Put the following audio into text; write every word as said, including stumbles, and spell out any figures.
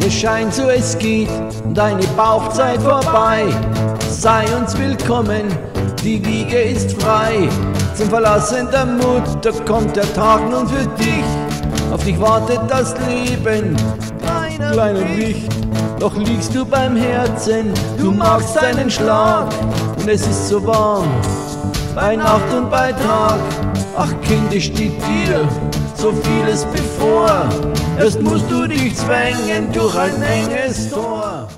Es scheint so, es geht deine Bauchzeit vorbei. Sei uns willkommen, die Wiege ist frei. Zum Verlassen der Mutter kommt der Tag nun für dich. Auf dich wartet das Leben, kleiner, kleiner Wicht. Doch liegst du beim Herzen, du magst deinen Schlag. Und es ist so warm, bei Nacht und bei Tag. Ach Kind, es steht dir so vieles bevor. Erst musst du dich zwängen durch ein enges Tor.